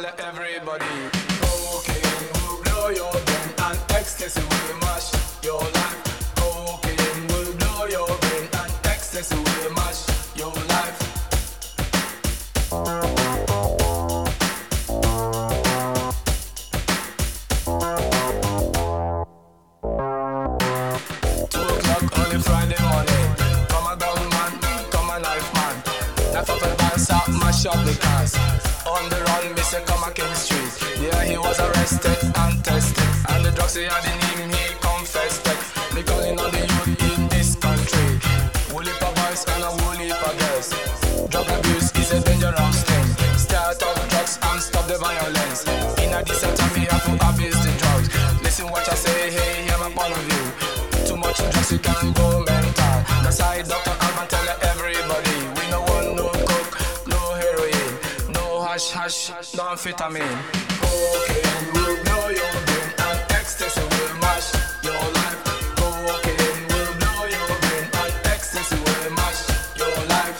tell everybody. Cocaine will blow your brain and ecstasy will mash your life. Cocaine will blow your brain and ecstasy will mash your life. Only Friday morning, come a gun man, come a knife man. Knife up and bounce out, mash up the cars. On the run, me say come a King Street. Yeah, he was arrested and tested, and the drugs he had in him, he confessed it. Me calling on the youth in this country. Wool heap of boys and a wool heap of girls. Drug abuse is a dangerous thing. Start off drugs and stop the violence. In a decent time, we have to abuse the drugs. Listen what I say, hey, hear my point of view. Too much drugs, you can go mental. That's why Dr. Alban tell everybody. We no want no coke, no heroin, no hash, no amphetamine. Cocaine will blow your brain and ecstasy will mash your life. Cocaine will blow your brain and ecstasy will mash your life.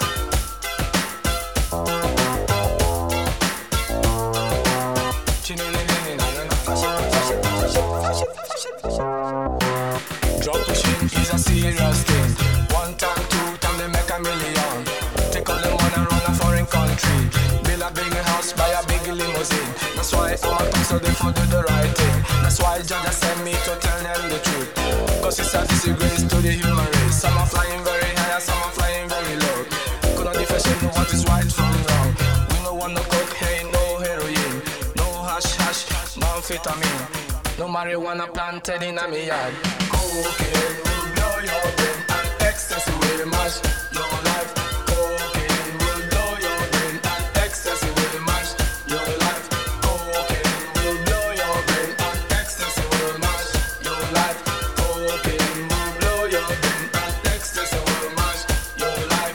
Drug pushing is a serious thing. One time, two time, they make a million. Take all the money and run a foreign country. Build a big house, buy a big limousine. That's why I'm a talk so they for do the right thing. That's why Judge sent me to tell them the truth. Cause it's a disgrace to the human race. Some are flying very high, some are flying very low. Could not differentiate what is right from wrong. We no want no cocaine, no heroin, no hash, no amphetamine, no marijuana planted in a me yard. Cocaine will blow your brain and ecstasy will mash your life. Cocaine will blow your brain and ecstasy will mash your life. Cocaine will blow your brain and ecstasy will mash your life. Cocaine will blow your brain and ecstasy will mash your life.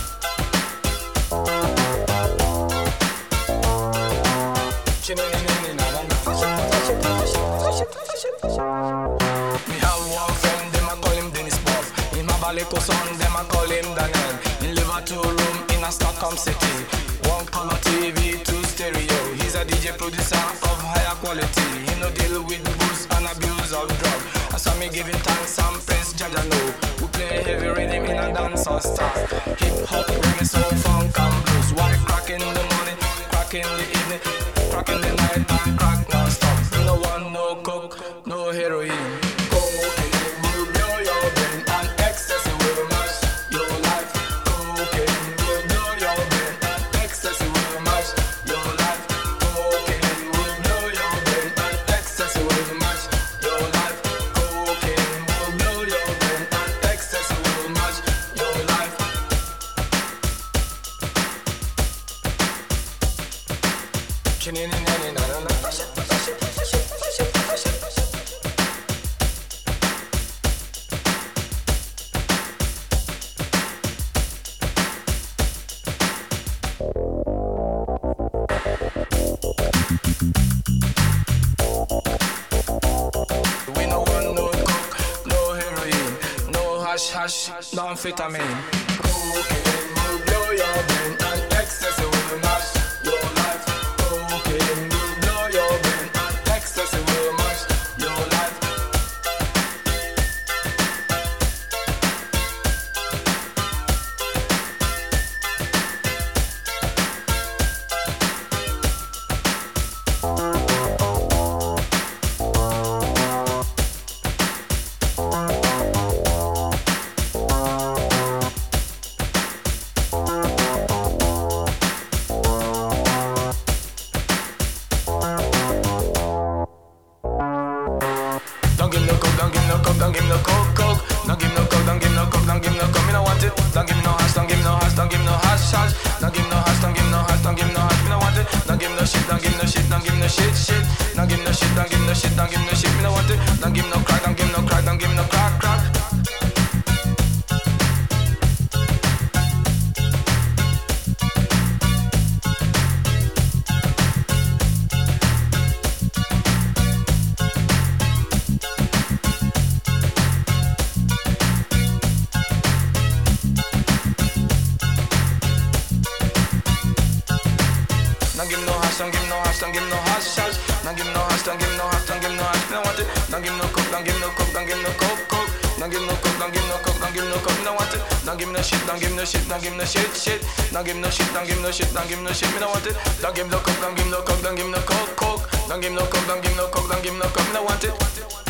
Me have one friend, them a call him Dennis Buff. In my Baliko son, them a call him Daniel. He live a 2 room in a Stockholm city. 1 color TV, 2 stereo. He's a DJ producer of higher quality. He no deal with booze and abuse of drug. I saw me giving thanks and praise, Jaja know. We play heavy rhythm in a dancehall style. Hip hop, reggae, soul, funk and blues. Why crack in the morning, crack in the evening, crack in the night and crack non-stop. We no want no coke, no heroin. Cocaine will blow your brain and ecstasy will mash your life. Cocaine will blow your brain and ecstasy will mash your life. Cocaine will blow your brain and ecstasy will mash your life. Cocaine will blow your brain and ecstasy will mash your life. We no want no coke, no heroin, no hash, no amphetamine. Cocaine will blow your brain and ecstasy will mash your life. Cocaine will blow your brain and ecstasy will mash your life. Don't give no coke, don't give no coke, don't give no coke, coke. Don't give no coke, don't give no coke, don't give no coke. Me no want it. Don't give no hash, don't give no hash, don't give no hash, hash. Don't give no hash, don't give no hash, don't give no hash. Me no want it. Don't give no shit, don't give no shit, don't give no shit, shit. Don't give no shit, don't give no shit, don't give no shit. Me no want it. Don't give no crack, don't give no crack, don't give no crack, crack. Don't give no hash, don't give no hash. hash, don't give no hash, hash. Don't give no hash, don't give no hash, don't give no hash. Me no want it. Don't give no coke, don't give no coke, don't give no coke, coke. Don't give no coke, don't give no coke, don't give no coke. Me no want it. Don't give no shit, don't give no shit, don't give no shit, shit. Don't give no shit, don't give no shit, don't give no shit. Me no want it. Don't give no coke, don't give no coke, don't give no coke, coke. Don't give no coke, don't give no coke, don't give no coke. Me no want it.